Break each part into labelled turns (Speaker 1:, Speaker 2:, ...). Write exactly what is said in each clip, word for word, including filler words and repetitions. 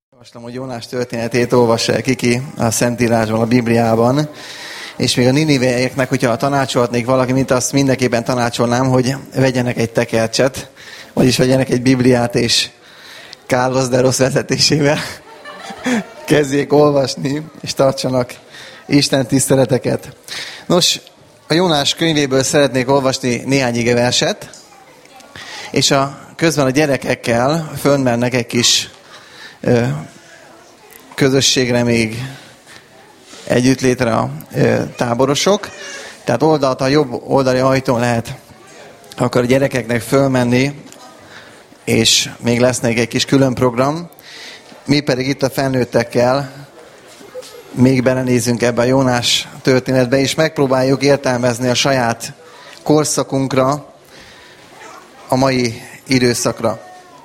Speaker 1: Javaslom, hogy Jónás történetét olvassa el Kiki a Szentírásban, a Bibliában, és még a niniveieknek, hogyha tanácsolhatnék valaki, mint azt mindenképpen tanácsolnám, hogy vegyenek egy tekercset, vagyis vegyenek egy Bibliát, és Carlos de Rossz vezetésével kezdjék olvasni, és tartsanak Isten tiszteleteket. Nos, a Jónás könyvéből szeretnék olvasni néhány igeverset, és a közben a gyerekekkel fölmennek egy kis ö, közösségre még együttlétre a ö, táborosok. Tehát oldalt, a jobb oldali ajtón lehet akkor a gyerekeknek fölmenni, és még lesz még egy kis külön program. Mi pedig itt a felnőttekkel még belenézünk ebbe a Jónás történetbe, és megpróbáljuk értelmezni a saját korszakunkra, a mai időszakra.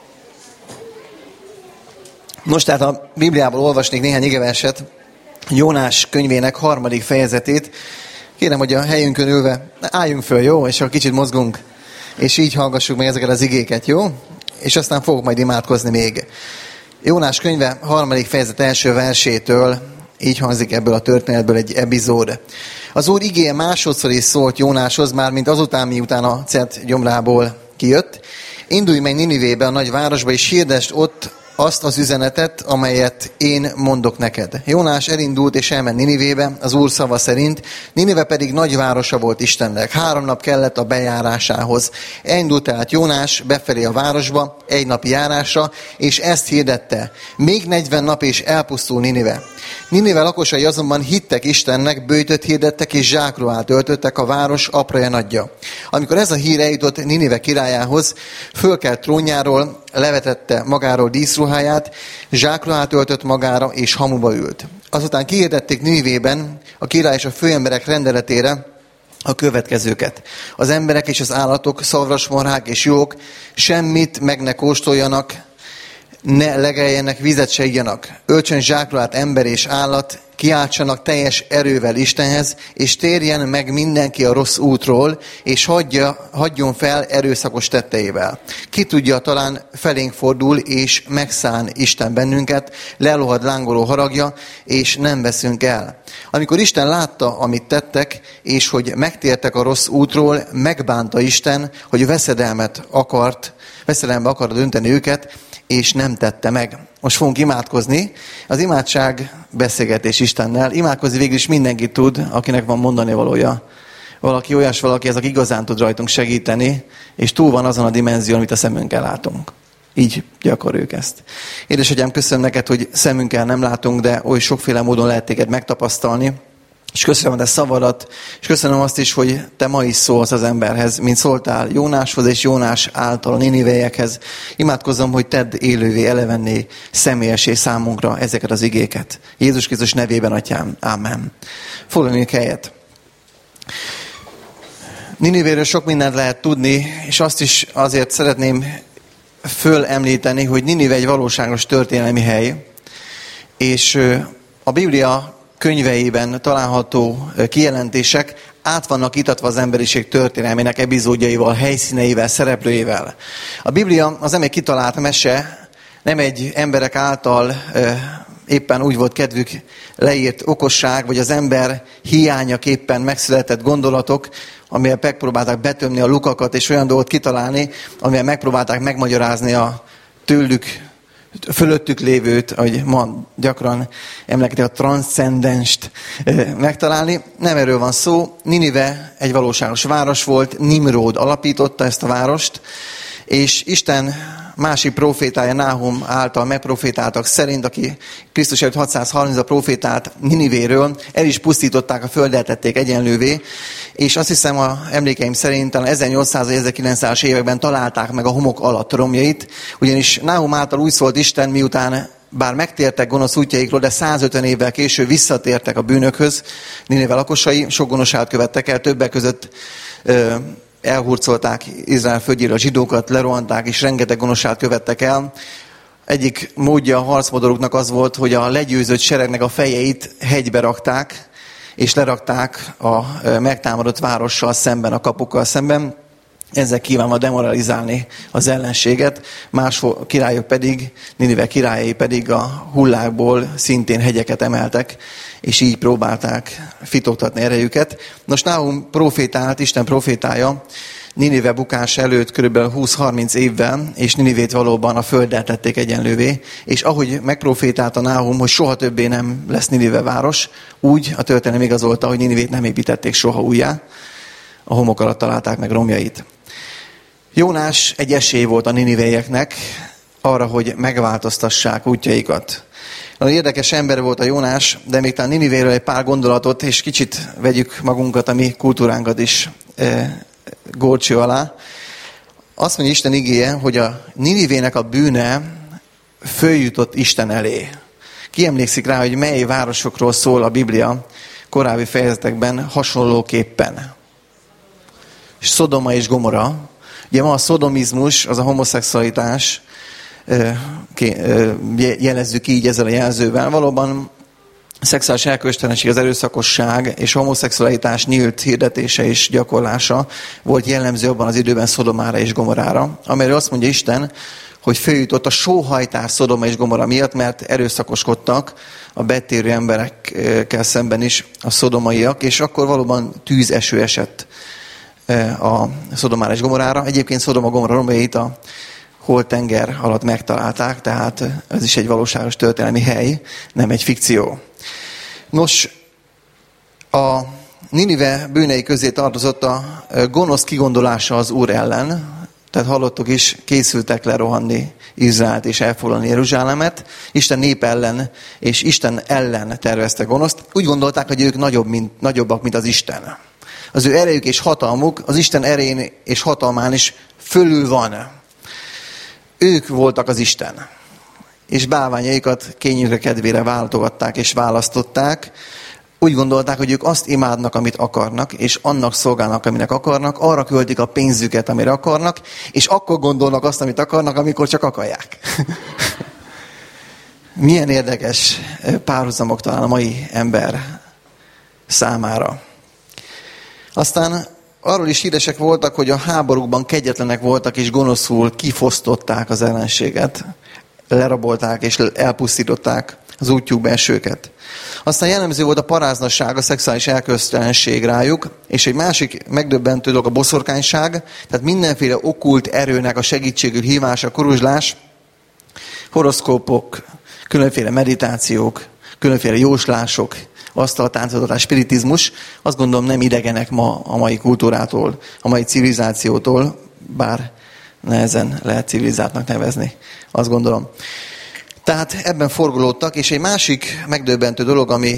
Speaker 1: Nos, tehát a Bibliából olvasnék néhány igeverset, Jónás könyvének harmadik fejezetét. Kérem, hogy a helyünkön ülve álljunk föl, jó? És ha kicsit mozgunk, és így hallgassuk meg ezeket az igéket, jó? És aztán fogok majd imádkozni még. Jónás könyve harmadik fejezet első versétől így hangzik ebből a történetből egy epizód. Az Úr igéje másodszor is szólt Jónáshoz, már mint azután, miután a Cet gyomrából kijött. Indulj meg Ninivébe, a nagy városba, és hirdesd ott azt az üzenetet, amelyet én mondok neked. Jónás elindult és elment Ninivébe, az Úr szava szerint. Ninive pedig nagy városa volt Istennek. Három nap kellett a bejárásához. Elindult tehát Jónás befelé a városba, egy napi járásra, és ezt hirdette. Még negyven nap és elpusztul Ninive. Ninive lakosai azonban hittek Istennek, böjtöt hirdettek és zsákruhát öltöttek, a város apraja nagyja. Amikor ez a hír eljutott Ninive királyához, fölkelt trónjáról, levetette magáról díszruháját, zsákruhát öltött magára és hamuba ült. Azután kihirdették Ninivében a király és a főemberek rendeletére a következőket. Az emberek és az állatok, szarvasmarhák és jók semmit meg ne kóstoljanak, ne legeljenek, vizet se igyanak. Öltsön zsákruhát ember és állat, kiáltsanak teljes erővel Istenhez, és térjen meg mindenki a rossz útról, és hagyja, hagyjon fel erőszakos tetteivel. Ki tudja, talán felénk fordul, és megszán Isten bennünket, lelohad lángoló haragja, és nem veszünk el. Amikor Isten látta, amit tettek, és hogy megtértek a rossz útról, megbánta Isten, hogy veszedelmet akart, veszedelembe akart dönteni őket, és nem tette meg. Most fogunk imádkozni. Az imádság beszélgetés Istennel. Imádkozni végül is mindenki tud, akinek van mondani valója. Valaki olyas valaki, ez aki igazán tud rajtunk segíteni, és túl van azon a dimenzión, amit a szemünkkel látunk. Így gyakoroljuk ezt. Édesatyám, köszönöm neked, hogy szemünkkel nem látunk, de oly sokféle módon lehet téged megtapasztalni. És köszönöm a szavadat, és köszönöm azt is, hogy te ma is szólsz az emberhez, mint szóltál Jónáshoz és Jónás által a niniveiekhez. Imádkozom, hogy tedd élővé, elevenné, személyessé számunkra ezeket az igéket. Jézus Krisztus nevében, Atyám. Ámen. Foglaljunk helyet. Ninivéről sok mindent lehet tudni, és azt is azért szeretném fölemlíteni, hogy Ninive egy valóságos történelmi hely, és a Biblia könyveiben található kijelentések át vannak itatva az emberiség történelmének epizódjaival, helyszíneivel, szereplőivel. A Biblia az nem egy kitalált mese, nem egy emberek által éppen úgy volt kedvük leírt okosság, vagy az ember hiányaképpen megszületett gondolatok, amivel megpróbálták betömni a lukakat, és olyan dolgot kitalálni, amivel megpróbálták megmagyarázni a tőlük fölöttük lévőt, ahogy ma gyakran emlegetik, a transzcendenst megtalálni. Nem erről van szó. Ninive egy valóságos város volt, Nimród alapította ezt a várost, és Isten másik profétája, Náhum által megprofétáltak szerint, aki Krisztus előtt hatszázharminc profétált Ninivéről, el is pusztították a földet, tették egyenlővé, és azt hiszem, a emlékeim szerint talán ezernyolcszáz-ezerkilencszázas években találták meg a homok alatt romjait, ugyanis Náhum által úgy szólt Isten, miután bár megtértek gonosz útjaikról, de százötven évvel később visszatértek a bűnökhöz, Ninive lakosai sok gonoszságot követtek el, többek között ö, elhurcolták Izrael földjéről a zsidókat, lerohanták, és rengeteg gonoszságot követtek el. Egyik módja a harcmodoruknak az volt, hogy a legyőzött seregnek a fejeit hegybe rakták, és lerakták a megtámadott várossal szemben, a kapukkal szemben. ezzel kívánva demoralizálni az ellenséget, más királyok pedig, Ninive királyai pedig a hullákból szintén hegyeket emeltek, és így próbálták fitoktatni erejüket. Nos, Náhum profétált, Isten profétája Ninive bukása előtt kb. húsz-harminc évvel, és Ninivét valóban a földdel tették egyenlővé, és ahogy megprofétálta Náhum, hogy soha többé nem lesz Ninive város, úgy a történelem igazolta, hogy Ninivét nem építették soha újjá, a homok alatt találták meg romjait. Jónás egy esély volt a niniveieknek arra, hogy megváltoztassák útjaikat. Nagyon érdekes ember volt a Jónás, de még talán Ninivéről egy pár gondolatot, és kicsit vegyük magunkat, a mi kultúránkat is e, górcső alá. Azt mondja Isten igéje, hogy a Ninivének a bűne följutott Isten elé. Ki emlékszik rá, hogy mely városokról szól a Biblia korábbi fejezetekben hasonlóképpen? Szodoma és Gomora. Ugye ma a szodomizmus, az a homoszexualitás, jelezzük így ezzel a jelzővel. Valóban a szexuális elköteleződtség, az erőszakosság és a homoszexualitás nyílt hirdetése és gyakorlása volt jellemző abban az időben Szodomára és Gomorára, amelyről azt mondja Isten, hogy följutott a sóhajtás Szodoma és Gomora miatt, mert erőszakoskodtak a betérő emberekkel szemben is a szodomaiak, és akkor valóban tűzeső esett a Szodomára és Gomorára. Egyébként Szodoma Gomora romjait a Holtenger alatt megtalálták, tehát ez is egy valóságos történelmi hely, nem egy fikció. Nos, a Ninive bűnei közé tartozott a gonosz kigondolása az Úr ellen, tehát hallottuk is, készültek lerohanni Izraelt és elfoglalni Jeruzsálemet. Isten nép ellen és Isten ellen tervezte gonoszt. Úgy gondolták, hogy ők nagyobb, mint, nagyobbak, mint az Isten. Az ő erejük és hatalmuk az Isten erején és hatalmán is fölül van. Ők voltak az Isten. És bálványaikat kényükre kedvére váltogatták és választották. Úgy gondolták, hogy ők azt imádnak, amit akarnak, és annak szolgálnak, aminek akarnak, arra költik a pénzüket, amire akarnak, és akkor gondolnak azt, amit akarnak, amikor csak akarják. Milyen érdekes párhuzamok talán a mai ember számára. Aztán arról is híresek voltak, hogy a háborúkban kegyetlenek voltak, és gonoszul kifosztották az ellenséget. Lerabolták és elpusztították az útjukba esőket. Aztán jellemző volt a paráznasság, a szexuális elköteleződtség rájuk, és egy másik megdöbbentő dolog a boszorkányság, tehát mindenféle okkult erőnek a segítségül hívása, kuruzslás, horoszkópok, különféle meditációk, különféle jóslások, asztaltáncoltatás, spiritizmus, azt gondolom nem idegenek ma a mai kultúrától, a mai civilizációtól, bár nehezen lehet civilizáltnak nevezni, azt gondolom. Tehát ebben forgolódtak, és egy másik megdöbbentő dolog, ami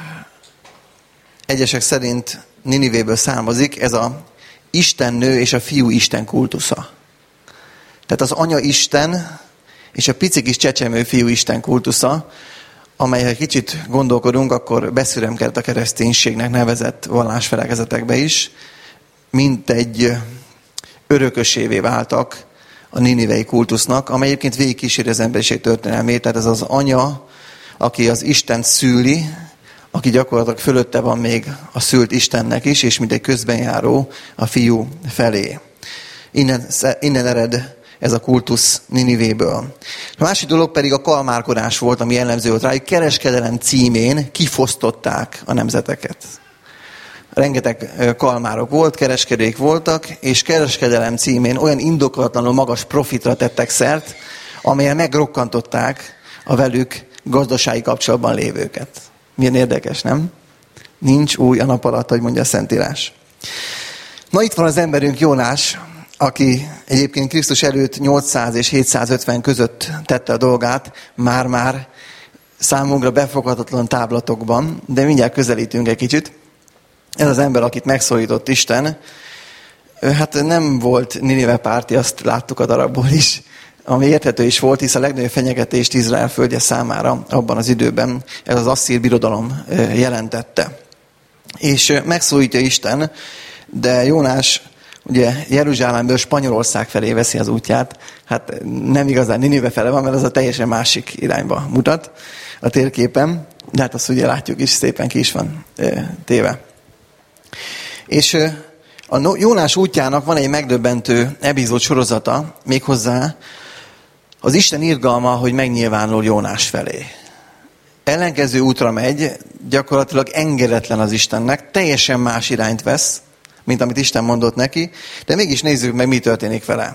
Speaker 1: egyesek szerint Ninivéből származik, ez a istennő és a fiú isten kultusza. Tehát az anya Isten és a pici kis csecsemő fiú Isten kultusza, amely, ha kicsit gondolkodunk, akkor beszüremkedett a kereszténységnek nevezett vallásfelekezetekbe is, mint egy örökösévé váltak a ninivei kultusznak, amely egyébként végigkíséri az emberiség történelmét, tehát ez az anya, aki az Istent szüli, aki gyakorlatilag fölötte van még a szült Istennek is, és mint egy közbenjáró a fiú felé. Innen, innen ered ez a kultusz Ninivéből. A másik dolog pedig a kalmárkodás volt, ami jellemző volt rájuk. Kereskedelem címén kifosztották a nemzeteket. Rengeteg kalmárok volt, kereskedők voltak, és kereskedelem címén olyan indokolatlanul magas profitra tettek szert, amelyen megrokkantották a velük gazdasági kapcsolatban lévőket. Milyen érdekes, nem? Nincs új a nap alatt, hogy mondja a Szentírás. Na itt van az emberünk Jónás, aki egyébként Krisztus előtt nyolcszáz és hétszázötven között tette a dolgát, már-már számunkra befoghatatlan táblatokban, de mindjárt közelítünk egy kicsit. Ez az ember, akit megszólított Isten, hát nem volt Ninive párti, azt láttuk a darabból is, ami érthető is volt, hisz a legnagyobb fenyegetést Izrael földje számára abban az időben ez az asszír birodalom jelentette. És megszólítja Isten, de Jónás ugye Jeruzsálemből Spanyolország felé veszi az útját, hát nem igazán Ninive fele van, mert az a teljesen másik irányba mutat a térképen, de hát azt ugye látjuk is, szépen ki is van téve. És A Jónás útjának van egy megdöbbentő epizód sorozata, méghozzá az Isten irgalma, hogy megnyilvánul Jónás felé. Ellenkező útra megy, gyakorlatilag engedetlen az Istennek, teljesen más irányt vesz, mint amit Isten mondott neki, de mégis nézzük meg, mi történik vele.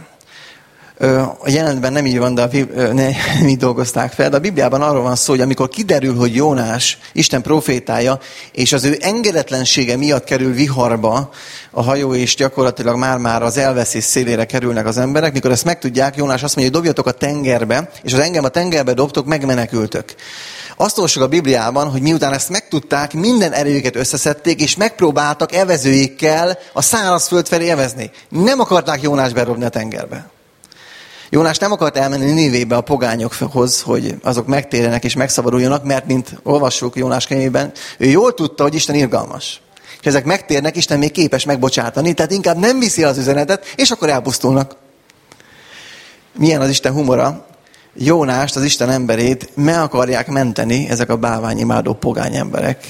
Speaker 1: A jelenetben nem így van, de a Bibli- ne, nem így dolgozták fel, de a Bibliában arról van szó, hogy amikor kiderül, hogy Jónás Isten profétája, és az ő engedetlensége miatt kerül viharba a hajó, és gyakorlatilag már-már az elveszés szélére kerülnek az emberek, mikor ezt megtudják, Jónás azt mondja, hogy dobjatok a tengerbe, és az engem a tengerbe dobtok, megmenekültök. Azt olvassuk a Bibliában, hogy miután ezt megtudták, minden erőjüket összeszedték, és megpróbáltak evezőikkel a szárazföld felé evezni. Nem akarták Jónás berobni a tengerbe. Jónás nem akart elmenni Ninivébe a pogányokhoz, hogy azok megtérjenek és megszabaduljanak, mert mint olvassuk Jónás könyvében, ő jól tudta, hogy Isten irgalmas. És ezek megtérnek, Isten még képes megbocsátani, tehát inkább nem viszi az üzenetet, és akkor elpusztulnak. Milyen az Isten humora? Jónást, az Isten emberét meg akarják menteni ezek a bálványimádó pogány emberek,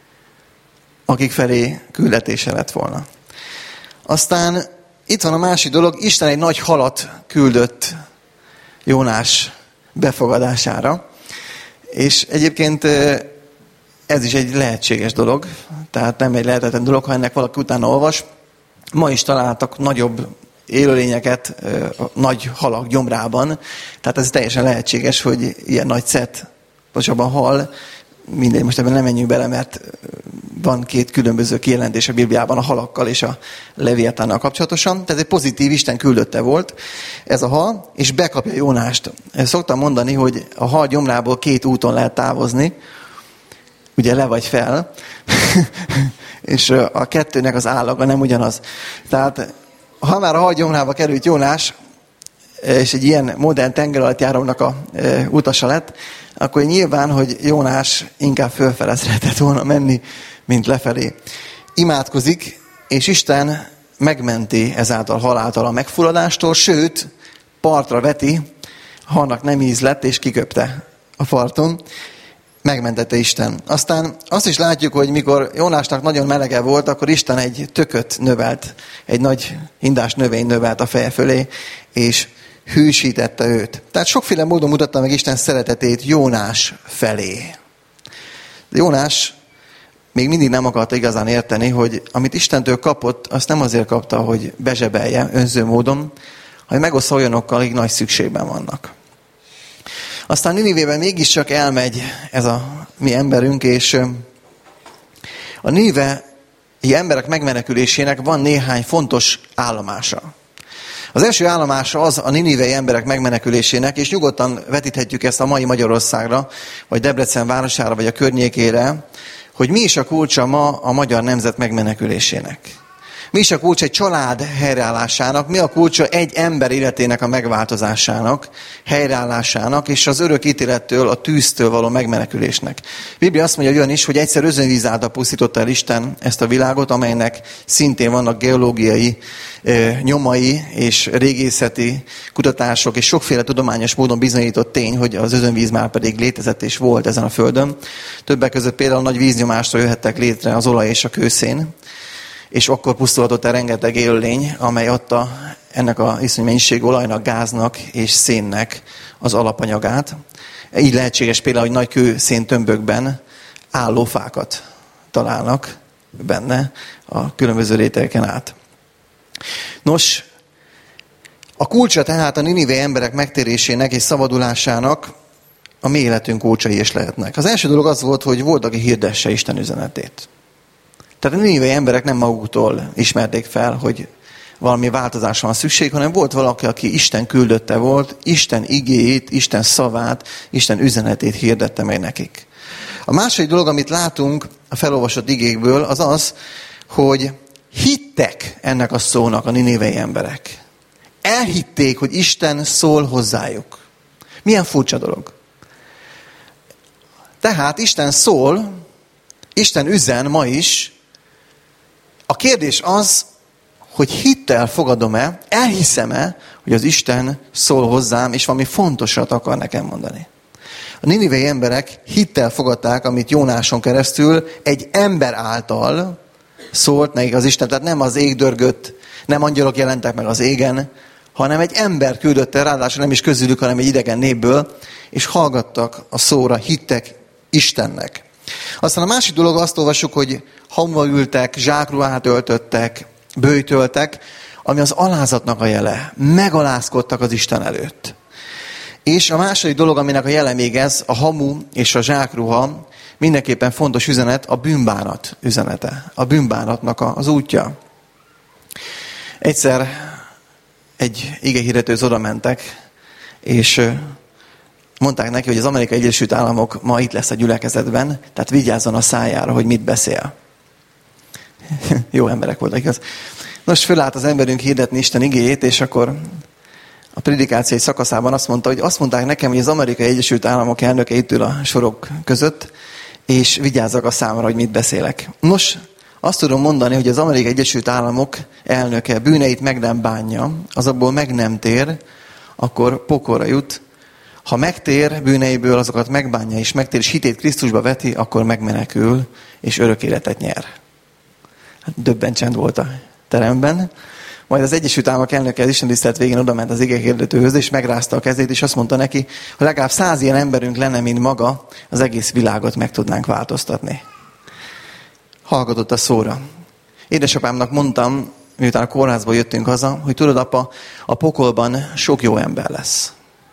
Speaker 1: akik felé küldetése lett volna. Aztán itt van a másik dolog, Isten egy nagy halat küldött Jónás befogadására, és egyébként ez is egy lehetséges dolog, tehát nem egy lehetetlen dolog, ha ennek valaki utána olvas. Ma is találtak nagyobb élőlényeket nagy halak gyomrában, tehát ez teljesen lehetséges, hogy ilyen nagy szett, pontosabban hal, mindegy, most ebben nem menjünk bele, mert van két különböző kijelentés a Bibliában a halakkal és a Leviatánnal kapcsolatosan. Tehát egy pozitív Isten küldötte volt ez a hal, és bekapja Jónást. Szoktam mondani, hogy a hal gyomrából két úton lehet távozni, ugye le vagy fel, és a kettőnek az állaga nem ugyanaz. Tehát ha már a hal gyomrába került Jónás, és egy ilyen modern tengeralattjárónak a e, utasa lett, akkor nyilván, hogy Jónás inkább fölfele szeretett volna menni, mint lefelé. Imádkozik, és Isten megmenti ezáltal haláltal a megfulladástól, sőt, partra veti, halnak nem íz lett, és kiköpte a parton. Megmentette Isten. Aztán azt is látjuk, hogy mikor Jónásnak nagyon melege volt, akkor Isten egy tököt növelt, egy nagy hindás növény növelt a feje fölé, és hűsítette őt. Tehát sokféle módon mutatta meg Isten szeretetét Jónás felé. De Jónás még mindig nem akarta igazán érteni, hogy amit Istentől kapott, azt nem azért kapta, hogy bezsebelje önző módon, hanem megoszta olyanokkal, akik nagy szükségben vannak. Aztán Ninivében mégiscsak elmegy ez a mi emberünk, és a ninivei emberek megmenekülésének van néhány fontos állomása. Az első állomása az a ninivei emberek megmenekülésének, és nyugodtan vetíthetjük ezt a mai Magyarországra, vagy Debrecen városára, vagy a környékére, hogy mi is a kulcsa ma a magyar nemzet megmenekülésének. Mi is a kulcsa egy család helyreállásának, mi a kulcsa egy ember életének a megváltozásának, helyreállásának, és az örök ítélettől, a tűztől való megmenekülésnek. A Biblia azt mondja olyan is, hogy egyszer özönvíz által pusztította el Isten ezt a világot, amelynek szintén vannak geológiai eh, nyomai és régészeti kutatások, és sokféle tudományos módon bizonyított tény, hogy az özönvíz már pedig létezett és volt ezen a földön. Többek között például nagy víznyomástól jöhettek létre az olaj és a kőszén, és akkor pusztulhatott el rengeteg élőlény, amely adta ennek a iszonyú mennyiségű olajnak, gáznak és szénnek az alapanyagát. Így lehetséges például, hogy nagy kőszén tömbökben álló fákat találnak benne a különböző rétegeken át. Nos, a kulcsa tehát a ninivei emberek megtérésének és szabadulásának a mi életünk kulcsai is lehetnek. Az első dolog az volt, hogy volt, aki hirdesse Isten üzenetét. Tehát a ninivei emberek nem maguktól ismerték fel, hogy valami változásra van szükség, hanem volt valaki, aki Isten küldötte volt, Isten igéjét, Isten szavát, Isten üzenetét hirdette meg nekik. A második dolog, amit látunk a felolvasott igékből, az az, hogy hittek ennek a szónak a ninivei emberek. Elhitték, hogy Isten szól hozzájuk. Milyen furcsa dolog. Tehát Isten szól, Isten üzen ma is. A kérdés az, hogy hittel fogadom-e, elhiszem-e, hogy az Isten szól hozzám, és valami fontosat akar nekem mondani. A ninivei emberek hittel fogadták, amit Jónáson keresztül egy ember által szólt nekik az Isten. Tehát nem az ég dörgött, nem angyalok jelentek meg az égen, hanem egy ember küldött el, ráadásul nem is közülük, hanem egy idegen népből, és hallgattak a szóra, hittek Istennek. Aztán a másik dolog, azt olvassuk, hogy hamuba ültek, zsákruhát öltöttek, böjtöltek, ami az alázatnak a jele. Megalázkodtak az Isten előtt. És a második dolog, aminek a jele még ez, a hamu és a zsákruha, mindenképpen fontos üzenet, a bűnbánat üzenete. A bűnbánatnak az útja. Egyszer egy igehirdetőhöz oda mentek, és mondták neki, hogy az Amerikai Egyesült Államok ma itt lesz a gyülekezetben, tehát vigyázzon a szájára, hogy mit beszél. Jó emberek voltak, igaz? Nos, fölállt az emberünk hirdetni Isten igéjét, és akkor a predikáció egy szakaszában azt mondta, hogy azt mondták nekem, hogy az Amerikai Egyesült Államok elnöke itt ül a sorok között, és vigyázzak a számra, hogy mit beszélek. Nos, azt tudom mondani, hogy az Amerikai Egyesült Államok elnöke bűneit meg nem bánja, az abból meg nem tér, akkor pokolra jut. Ha megtér bűneiből, azokat megbánja, és megtér, és hitét Krisztusba veti, akkor megmenekül, és örök életet nyer. Hát döbben csend volt a teremben. Majd az Egyesült Államok elnöke az istentisztelet végén odament az igehirdetőhöz, és megrázta a kezét, és azt mondta neki, hogy legalább száz ilyen emberünk lenne, mint maga, az egész világot meg tudnánk változtatni. Hallgatott a szóra. Édesapámnak mondtam, miután a kórházból jöttünk haza, hogy tudod, apa, a pokolban sok jó ember lesz.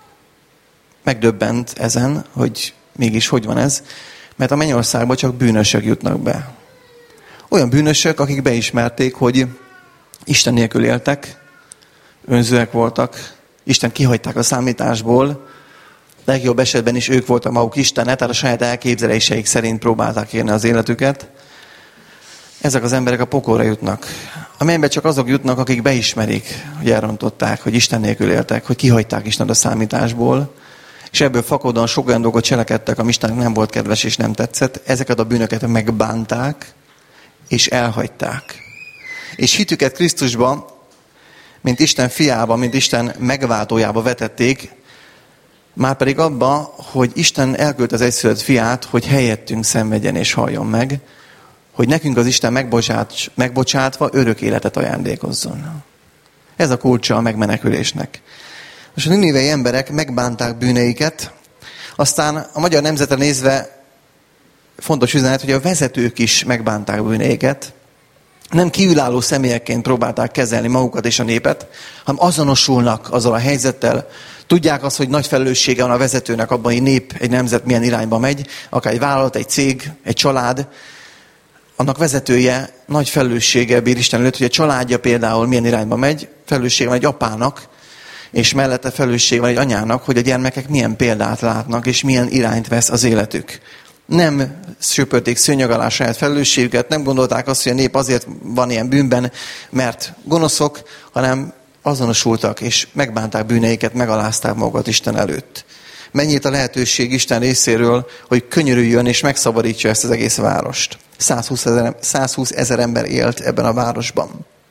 Speaker 1: Megdöbbent ezen, hogy mégis hogy van ez, mert a mennyországban csak bűnösök jutnak be. Olyan bűnösök, akik beismerték, hogy Isten nélkül éltek, önzőek voltak, Isten kihagyták a számításból, legjobb esetben is ők voltak maguk Istene, tehát a saját elképzeléseik szerint próbálták élni az életüket. Ezek az emberek a pokolra jutnak. A mennybe csak azok jutnak, akik beismerik, hogy elrontották, hogy Isten nélkül éltek, hogy kihagyták Istent a számításból, és ebből fakadóan sok olyan dolgot cselekedtek, ami Istennek nem volt kedves és nem tetszett. Ezeket a bűnöket megbánták, és elhagyták. És hitüket Krisztusba, mint Isten fiába, mint Isten megváltójába vetették, márpedig abba, hogy Isten elküldte az egyszülött fiát, hogy helyettünk szenvedjen és halljon meg, hogy nekünk az Isten megbocsát, megbocsátva örök életet ajándékozzon. Ez a kulcsa a megmenekülésnek. Most a ninivei emberek megbánták bűneiket, aztán a magyar nemzetre nézve fontos üzenet, hogy a vezetők is megbánták bűneiket, nem kívülálló személyekként próbálták kezelni magukat és a népet, hanem azonosulnak azzal a helyzettel. Tudják azt, hogy nagy felelőssége van a vezetőnek abban, hogy egy nép, egy nemzet milyen irányba megy, akár egy vállalat, egy cég, egy család. Annak vezetője nagy felelősséggel bír Isten előtt, hogy a családja például milyen irányba megy, felelőssége van egy apának, és mellette felelőssége van egy anyának, hogy a gyermekek milyen példát látnak, és milyen irányt vesz az életük. Nem söpörték szőnyeg alá saját felelősségüket, nem gondolták azt, hogy a nép azért van ilyen bűnben, mert gonoszok, hanem azonosultak, és megbánták bűneiket, megalázták magukat Isten előtt. Mennyit a lehetőség Isten részéről, hogy könyörüljön és megszabadítsa ezt az egész várost. száz húsz ezer ember élt ebben a városban.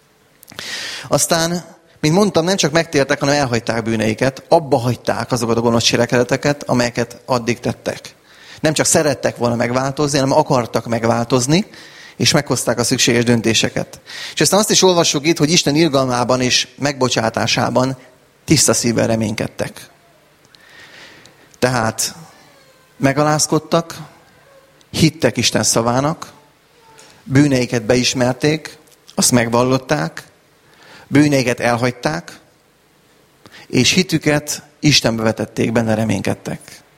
Speaker 1: Aztán, mint mondtam, nem csak megtértek, hanem elhagyták bűneiket, abba hagyták azokat a gonosz cselekedeteket, amelyeket addig tettek. Nem csak szerettek volna megváltozni, hanem akartak megváltozni, és meghozták a szükséges döntéseket. És aztán azt is olvassuk itt, hogy Isten irgalmában és megbocsátásában tiszta szívvel reménykedtek. Tehát megalázkodtak, hittek Isten szavának, bűneiket beismerték, azt megvallották, bűneiket elhagyták, és hitüket Istenbe vetették, benne reménykedtek.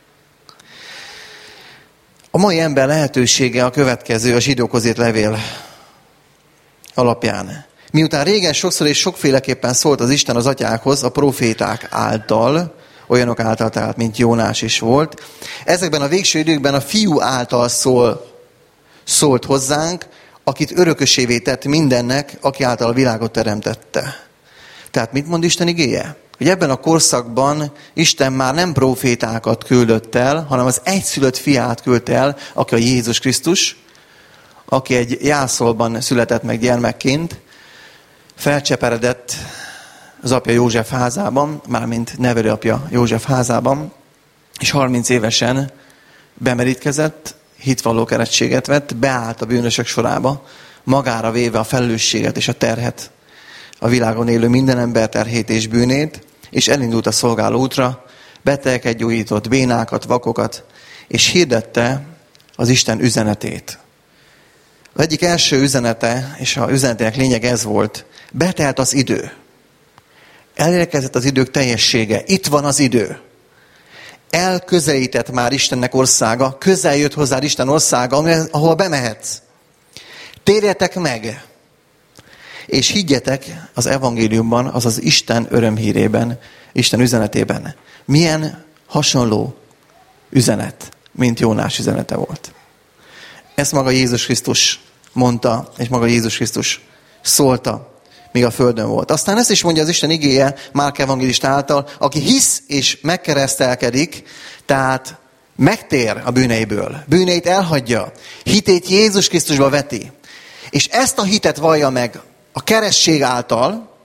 Speaker 1: A mai ember lehetősége a következő a zsidókhoz írt levél alapján. Miután régen sokszor és sokféleképpen szólt az Isten az atyákhoz a proféták által, olyanok által tehát, mint Jónás is volt, ezekben a végső időkben a fiú által szól, szólt hozzánk, akit örökösévé tett mindennek, aki által a világot teremtette. Tehát mit mond Isten igéje? Hogy ebben a korszakban Isten már nem profétákat küldött el, hanem az egyszülött fiát küldte el, aki a Jézus Krisztus, aki egy jászolban született meg gyermekként, felcseperedett az apja József házában, mármint nevelőapja József házában, és harminc évesen bemerítkezett, hitvalló keresztséget vett, beállt a bűnösök sorába, magára véve a felelősséget és a terhet, a világon élő minden ember terhét és bűnét, és elindult a szolgáló útra, betegeket gyógyított, bénákat, vakokat, és hirdette az Isten üzenetét. Az egyik első üzenete, és a üzenetének lényeg ez volt, betelt az idő. Elérkezett az idők teljessége. Itt van az idő. Elközelített már Istennek országa, közel jött hozzá Isten országa, ahol bemehetsz. Térjetek meg, és higgyetek az evangéliumban, azaz Isten örömhírében, Isten üzenetében. Milyen hasonló üzenet, mint Jónás üzenete volt. Ezt maga Jézus Krisztus mondta, és maga Jézus Krisztus szólta, míg a földön volt. Aztán ezt is mondja az Isten igéje Márk evangélista által, aki hisz és megkeresztelkedik, tehát megtér a bűneiből, bűneit elhagyja, hitét Jézus Krisztusba veti, és ezt a hitet vallja meg a keresztség által,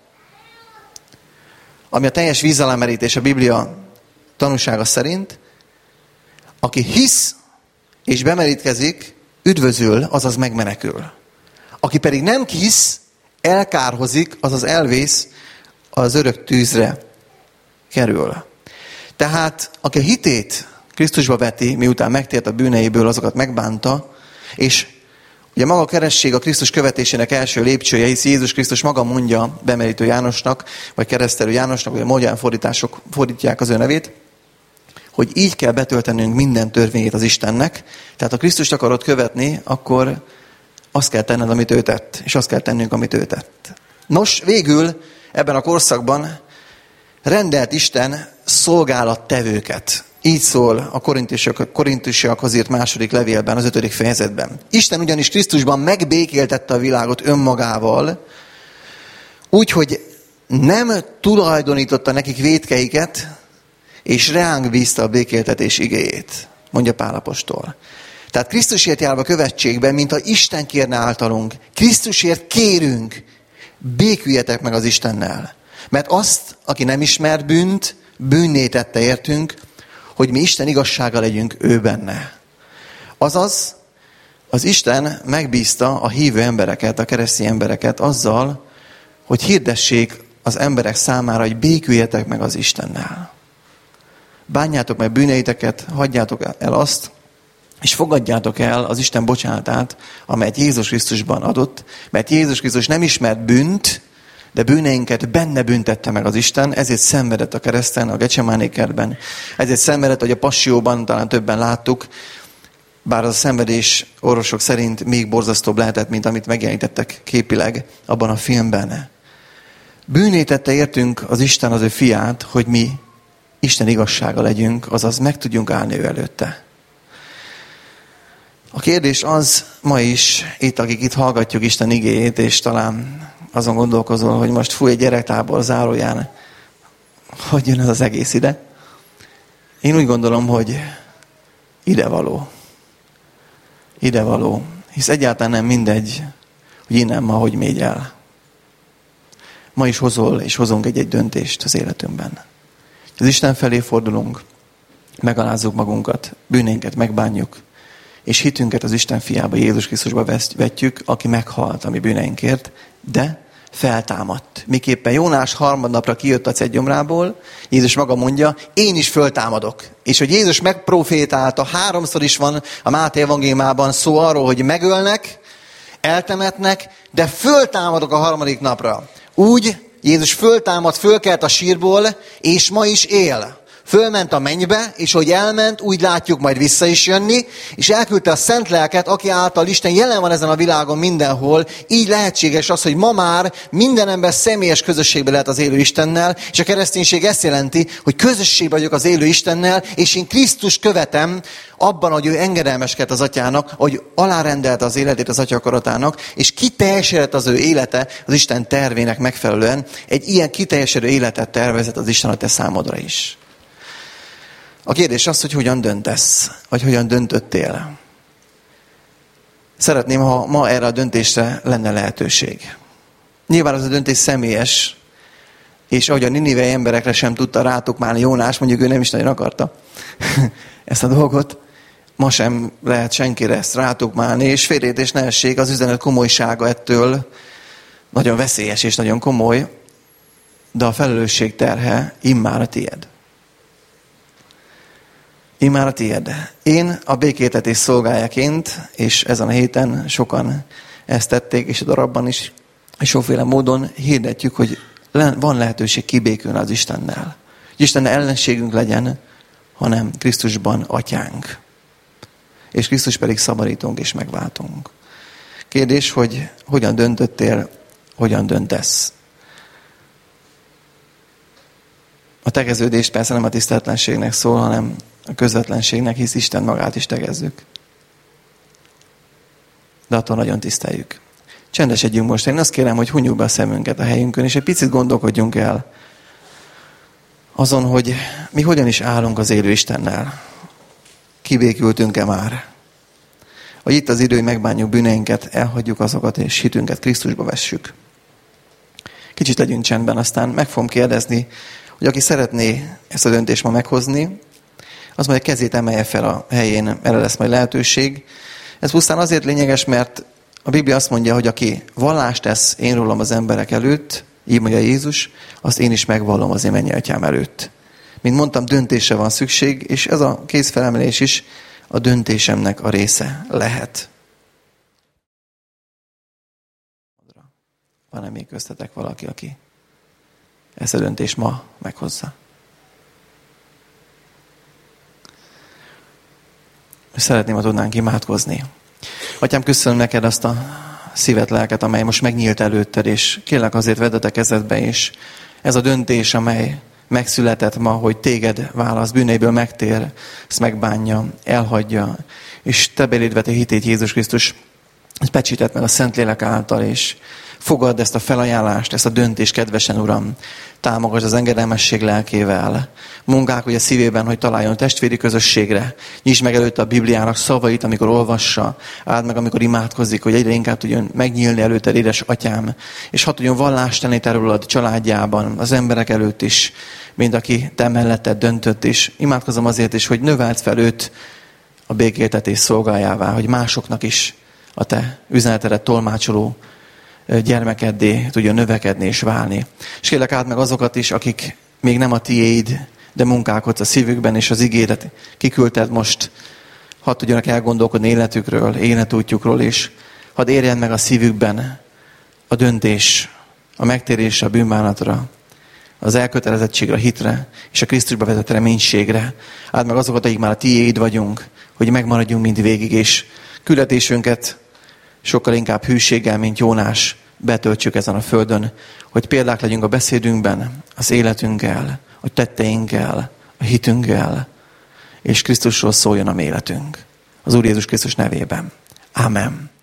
Speaker 1: ami a teljes vízalemerítés a Biblia tanúsága szerint, aki hisz és bemerítkezik, üdvözül, azaz megmenekül. Aki pedig nem hisz, elkárhozik, azaz elvész, az örök tűzre kerül. Tehát, aki a hitét Krisztusba veti, miután megtért a bűneiből, azokat megbánta, és ugye maga a keresztség a Krisztus követésének első lépcsője, hisz Jézus Krisztus maga mondja bemerítő Jánosnak, vagy keresztelő Jánosnak, vagy a modern fordítások fordítják az ő nevét, hogy így kell betöltenünk minden törvényét az Istennek. Tehát ha Krisztust akarod követni, akkor azt kell tenned, amit ő tett, és azt kell tennünk, amit ő tett. Nos, végül ebben a korszakban rendelt Isten szolgálattevőket. Így szól a korintusiakhoz írt második levélben, az ötödik fejezetben. Isten ugyanis Krisztusban megbékéltette a világot önmagával, úgyhogy nem tulajdonította nekik vétkeiket, és reánk bízta a békéltetés igéjét, mondja Pál apostol. Tehát Krisztusért járva követségben, mint ha Isten kérne általunk, Krisztusért kérünk, béküljetek meg az Istennel. Mert azt, aki nem ismer bűnt, bűnné tette értünk, hogy mi Isten igazsága legyünk ő benne. Azaz, az Isten megbízta a hívő embereket, a keresztény embereket azzal, hogy hirdessék az emberek számára, hogy béküljetek meg az Istennel. Bánjátok meg bűneiteket, hagyjátok el azt, és fogadjátok el az Isten bocsánatát, amelyet Jézus Krisztusban adott, mert Jézus Krisztus nem ismert bűnt, de bűneinket benne büntette meg az Isten, ezért szenvedett a kereszten, a Gecsemáné kertben, ezért szenvedett, hogy a Passióban talán többen láttuk, bár az a szenvedés orvosok szerint még borzasztóbb lehetett, mint amit megjelenítettek képileg abban a filmben. Bűnné tette értünk az Isten az ő fiát, hogy mi Isten igazsága legyünk, azaz meg tudjunk állni ő előtte. A kérdés az ma is, itt akik itt hallgatjuk Isten igéjét, és talán azon gondolkozol, hogy most fúj egy gyerektábor záróján, hogy jön ez az egész ide? Én úgy gondolom, hogy idevaló. Idevaló. Hisz egyáltalán nem mindegy, hogy innen ma hogy mégy el. Ma is hozol, és hozunk egy-egy döntést az életünkben. Az Isten felé fordulunk, megalázzuk magunkat, bűnénket megbánjuk, és hitünket az Isten fiába, Jézus Krisztusba vetjük, aki meghalt a mi bűneinkért, de feltámadt. Miképpen Jónás harmadnapra kijött a cegyomrából, Jézus maga mondja, én is föltámadok. És hogy Jézus megprofétálta, háromszor is van a Máté evangéliumában szó arról, hogy megölnek, eltemetnek, de föltámadok a harmadik napra. Úgy Jézus föltámad, fölkelt a sírból, és ma is él. Fölment a mennybe, és hogy elment, úgy látjuk majd vissza is jönni, és elküldte a Szent Lelket, aki által Isten jelen van ezen a világon mindenhol. Így lehetséges az, hogy ma már minden ember személyes közösségben lehet az élő Istennel, és a kereszténység ezt jelenti, hogy közösségben vagyok az élő Istennel, és én Krisztus követem abban, hogy ő engedelmeskedett az atyának, hogy alárendelte az életét az atya akaratának, és kiteljesedett az ő élete az Isten tervének megfelelően. Egy ilyen kiteljesedő életet tervezett az Isten a te számodra is. A kérdés az, hogy hogyan döntesz, vagy hogyan döntöttél. Szeretném, ha ma erre a döntésre lenne lehetőség. Nyilván az a döntés személyes, és ahogy a ninivei emberekre sem tudta rátukmálni Jónás, mondjuk ő nem is nagyon akarta ezt a dolgot, ma sem lehet senkire ezt rátukmálni, és félreértés ne essék, az üzenet komolysága ettől nagyon veszélyes és nagyon komoly, de a felelősség terhe immár a tied. Immár a tied. Én a békétetés szolgájaként, és ezen a héten sokan ezt tették, és a darabban is, és sokféle módon hirdetjük, hogy van lehetőség kibékülni az Istennel. Hogy Isten ellenségünk legyen, hanem Krisztusban atyánk. És Krisztus pedig szabadítunk és megváltunk. Kérdés, hogy hogyan döntöttél, hogyan döntesz? A tegeződés persze nem a tiszteletlenségnek szól, hanem a közvetlenségnek, hisz Isten magát is tegezzük. De attól nagyon tiszteljük. Csendesedjünk most. Én azt kérem, hogy hunyjuk be a szemünket a helyünkön, és egy picit gondolkodjunk el azon, hogy mi hogyan is állunk az élő Istennel. Kibékültünk-e már? Vagy itt az idő, hogy megbánjuk bűneinket, elhagyjuk azokat, és hitünket Krisztusba vessük. Kicsit legyünk csendben, aztán meg fogom kérdezni, hogy aki szeretné ezt a döntést ma meghozni, az majd a kezét emelje fel a helyén, erre lesz majd lehetőség. Ez pusztán azért lényeges, mert a Biblia azt mondja, hogy aki vallást tesz én rólam az emberek előtt, így mondja Jézus, azt én is megvallom az én mennyei atyám előtt. Mint mondtam, döntésre van szükség, és ez a kézfelemelés is a döntésemnek a része lehet. Van-e még köztetek valaki, aki ezt a döntést ma meghozza? Szeretném, ha tudnánk imádkozni. Atyám, köszönöm neked azt a szívet, lelket, amely most megnyílt előtted, és kérlek azért vedd a kezedbe, és ez a döntés, amely megszületett ma, hogy téged válasz, bűneiből megtér, ezt megbánja, elhagyja, és te beléd vette hitét Jézus Krisztus, ezt pecsített meg a Szentlélek által, és fogadd ezt a felajánlást, ezt a döntést, kedvesen Uram, támogass az engedelmesség lelkével. Munkálkodj a szívében, hogy találjon testvéri közösségre. Nyisd meg előtte a Bibliának szavait, amikor olvassa, áld meg, amikor imádkozik, hogy egyre inkább tudjon megnyílni előtted, édes atyám, és ha tudjon vallást tenni te rólad családjában, az emberek előtt is, mint aki te melletted döntött is. Imádkozom azért is, hogy növeld fel őt a békéltetés szolgájává, hogy másoknak is a te üzenetedet tolmácsoló gyermekeddé tudjon növekedni és válni. És kérlek át meg azokat is, akik még nem a tiéd, de munkálkodsz a szívükben, és az igédet kiküldted most, hadd tudjanak elgondolkodni életükről, életútjukról, és hadd érjen meg a szívükben a döntés, a megtérésre, a bűnbánatra, az elkötelezettségre, a hitre, és a Krisztusba vetett reménységre. Áld meg azokat, akik már a tiéd vagyunk, hogy megmaradjunk mind végig, és küldetésünket sokkal inkább hűséggel, mint Jónás betöltsük ezen a földön, hogy példák legyünk a beszédünkben, az életünkkel, a tetteinkkel, a hitünkkel, és Krisztusról szóljon a életünk. Az Úr Jézus Krisztus nevében. Ámen.